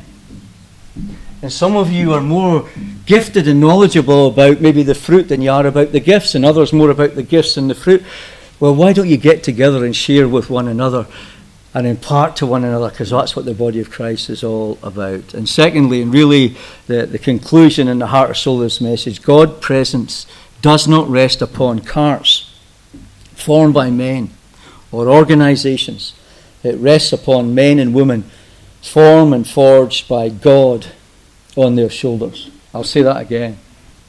Speaker 2: And some of you are more gifted and knowledgeable about maybe the fruit than you are about the gifts, and others more about the gifts and the fruit. Well, why don't you get together and share with one another and impart to one another, because that's what the body of Christ is all about. And secondly, and really the, the conclusion in the heart or soul of this message, God's presence does not rest upon carts formed by men or organizations. It rests upon men and women formed and forged by God on their shoulders. I'll say that again.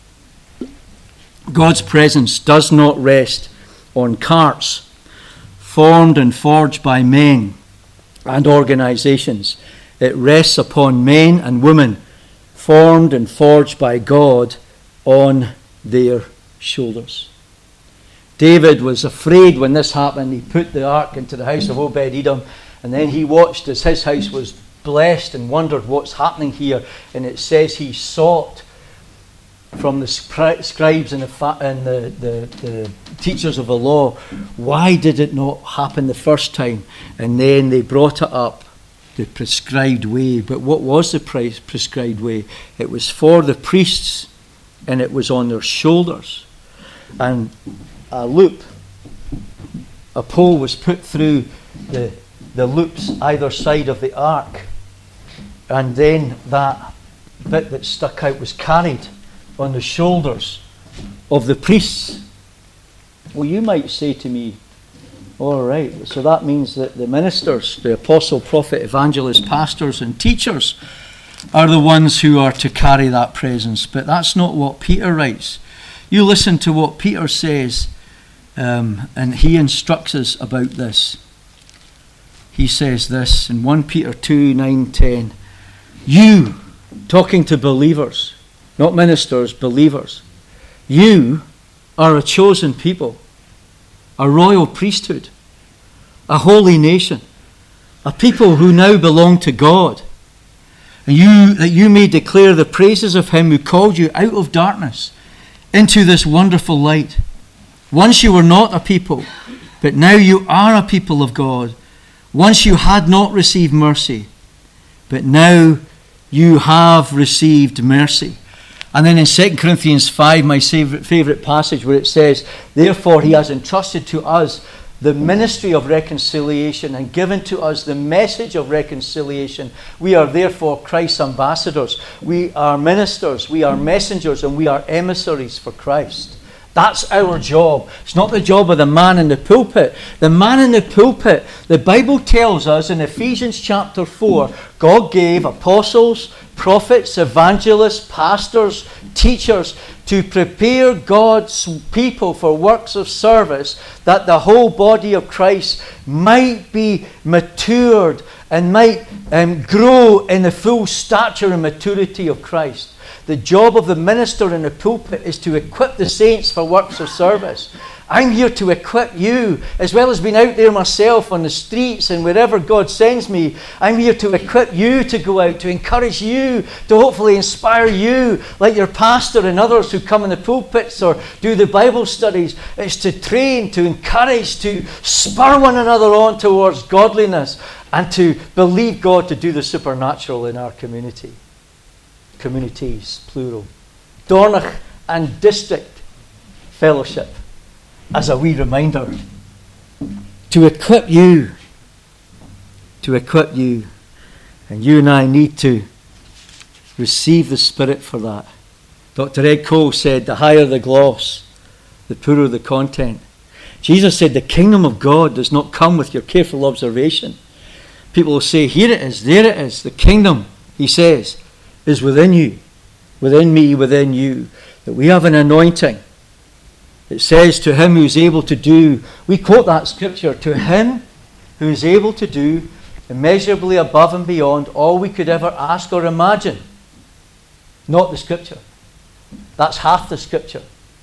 Speaker 2: God's presence does not rest on carts formed and forged by men and organizations. It rests upon men and women formed and forged by God on their shoulders. David was afraid when this happened. He put the ark into the house of Obed-Edom, and then he watched as his house was blessed and wondered what's happening here. And it says he sought from the scribes and, the, fa- and the, the, the teachers of the law, why did it not happen the first time? And then they brought it up the prescribed way. But what was the prescribed way? It was for the priests, and it was on their shoulders. And a loop, a pole was put through the, the loops either side of the ark, and then that bit that stuck out was carried on the shoulders of the priests. Well, you might say to me, all right, so that means that the ministers, the apostle, prophet, evangelist, pastors and teachers are the ones who are to carry that presence. But that's not what Peter writes. You listen to what Peter says, um, and he instructs us about this. He says this in First Peter two, nine, ten. You, talking to believers, not ministers, believers, you are a chosen people, a royal priesthood, a holy nation, a people who now belong to God, and you that you may declare the praises of him who called you out of darkness into this wonderful light. Once you were not a people, but now you are a people of God. Once you had not received mercy, but now you have received mercy. And then in Second Corinthians five, my favourite, favourite passage, where it says, therefore he has entrusted to us the ministry of reconciliation and given to us the message of reconciliation. We are therefore Christ's ambassadors. We are ministers, we are messengers, and we are emissaries for Christ. That's our job. It's not the job of the man in the pulpit. The man in the pulpit, the Bible tells us in Ephesians chapter four, God gave apostles, prophets, evangelists, pastors, teachers to prepare God's people for works of service, that the whole body of Christ might be matured and might um, grow in the full stature and maturity of Christ. The job of the minister in the pulpit is to equip the saints for works of service. I'm here to equip you, as well as being out there myself on the streets and wherever God sends me. I'm here to equip you to go out, to encourage you, to hopefully inspire you, like your pastor and others who come in the pulpits or do the Bible studies. It's to train, to encourage, to spur one another on towards godliness, and to believe God to do the supernatural in our community. Communities, plural. Dornoch and District Fellowship, as a wee reminder, to equip you, to equip you. And you and I need to receive the Spirit for that. Doctor Ed Cole said, the higher the gloss, the poorer the content. Jesus said, the kingdom of God does not come with your careful observation. People will say, here it is, there it is. The kingdom, he says, is within you, within me, within you. That we have an anointing. It says, to him who is able to do, we quote that scripture, to him who is able to do immeasurably above and beyond all we could ever ask or imagine. Not the scripture. That's half the scripture.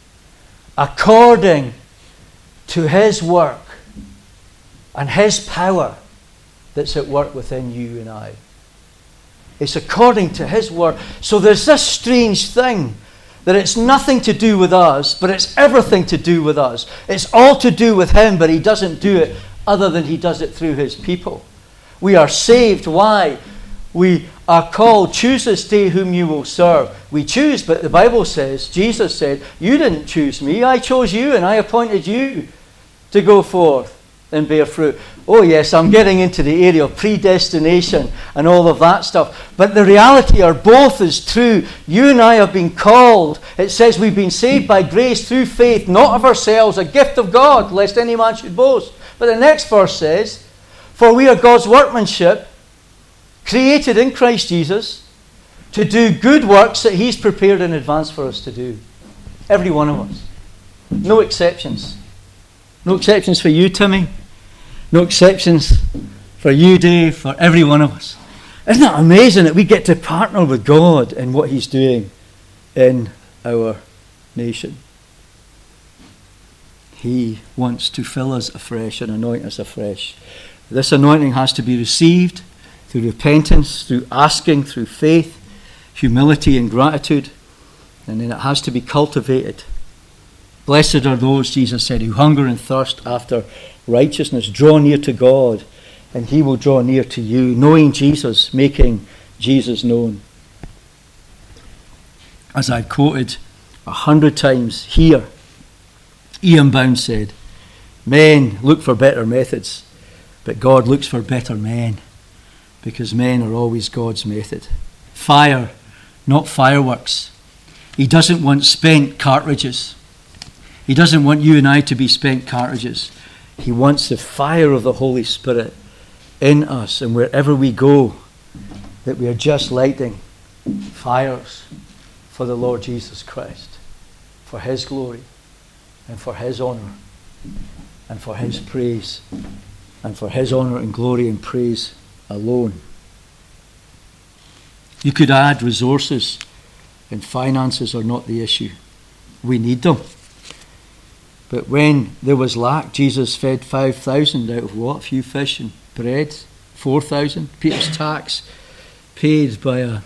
Speaker 2: According to his work and his power that's at work within you and I. It's according to his work. So there's this strange thing, that it's nothing to do with us, but it's everything to do with us. It's all to do with him, but he doesn't do it other than he does it through his people. We are saved. Why? We are called, choose this day whom you will serve. We choose, but the Bible says, Jesus said, you didn't choose me, I chose you and I appointed you to go forth and bear fruit. Oh yes, I'm getting into the area of predestination and all of that stuff. But the reality are both is true. You and I have been called. It says we've been saved by grace through faith, not of ourselves, a gift of God, lest any man should boast. But the next verse says, for we are God's workmanship, created in Christ Jesus, to do good works that he's prepared in advance for us to do. Every one of us. No exceptions. No exceptions for you, Timmy. No exceptions for you, Dave, for every one of us. Isn't it amazing that we get to partner with God in what he's doing in our nation? He wants to fill us afresh and anoint us afresh. This anointing has to be received through repentance, through asking, through faith, humility and gratitude, and then it has to be cultivated. Blessed are those, Jesus said, who hunger and thirst after righteousness. Draw near to God, and he will draw near to you, knowing Jesus, making Jesus known. As I've quoted a hundred times here, Ian Bound said, men look for better methods, but God looks for better men, because men are always God's method. Fire, not fireworks. He doesn't want spent cartridges. He doesn't want you and I to be spent cartridges. He wants the fire of the Holy Spirit in us, and wherever we go, that we are just lighting fires for the Lord Jesus Christ, for his glory and for his honor and for his praise and for his honor and glory and praise alone. You could add resources, and finances are not the issue. We need them. But when there was lack, Jesus fed five thousand out of what? A few fish and bread. four thousand. Peter's tax paid by a,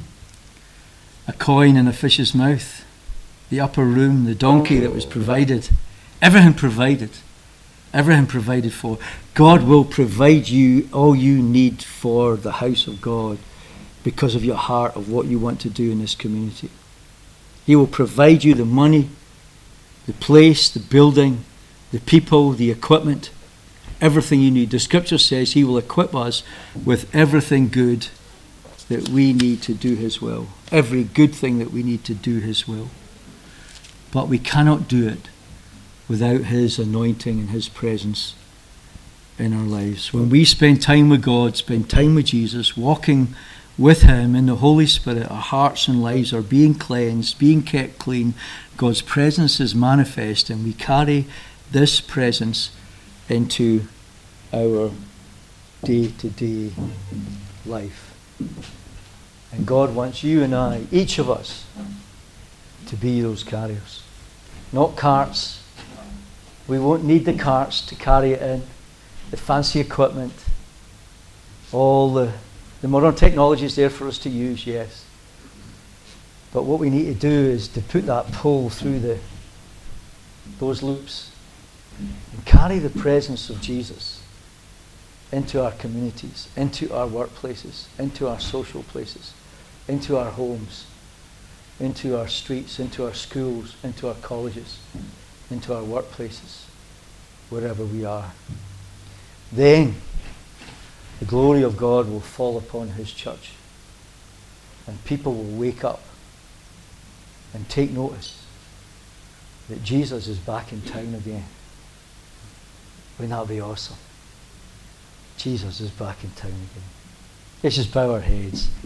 Speaker 2: a coin in a fish's mouth. The upper room, the donkey that was provided. Everything provided. Everything provided for. God will provide you all you need for the house of God because of your heart of what you want to do in this community. He will provide you the money, the place, the building, the people, the equipment, everything you need. The scripture says he will equip us with everything good that we need to do his will. Every good thing that we need to do his will. But we cannot do it without his anointing and his presence in our lives. When we spend time with God, spend time with Jesus, walking with him in the Holy Spirit, our hearts and lives are being cleansed, being kept clean. God's presence is manifest, and we carry this presence into our day-to-day life. And God wants you and I, each of us, to be those carriers. Not carts. We won't need the carts to carry it in. The fancy equipment. All the, the modern technology is there for us to use, yes. But what we need to do is to put that pull through the those loops and carry the presence of Jesus into our communities, into our workplaces, into our social places, into our homes, into our streets, into our schools, into our colleges, into our workplaces, wherever we are. Then the glory of God will fall upon his church, and people will wake up and take notice that Jesus is back in town again. Wouldn't that be awesome? Jesus is back in town again. Let's just bow our heads.